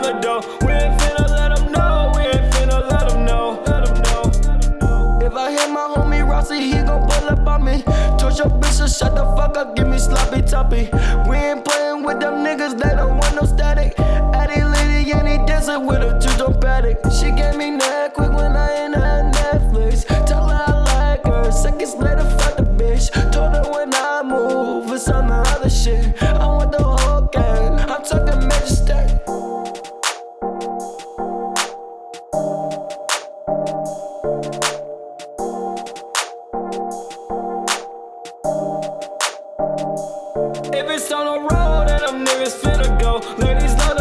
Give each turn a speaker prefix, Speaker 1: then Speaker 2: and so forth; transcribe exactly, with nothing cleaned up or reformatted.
Speaker 1: the door. We ain't finna let them know, we ain't finna let them know. Let them know. If I hit my homie Rossi, he gon' pull up on me. Told your bitch to shut the fuck up, give me sloppy toppy. We ain't playing with them niggas, they don't want no static. Addy lady and he dancing with a two-tone paddock. She gave me neck quick when I ain't had Netflix. Tell her I like her, seconds later fuck the bitch. Told her when I move, it's on the other shit. I want the whole gang, I'm talking major stack. If it's on the road, then them niggas finna go. Ladies love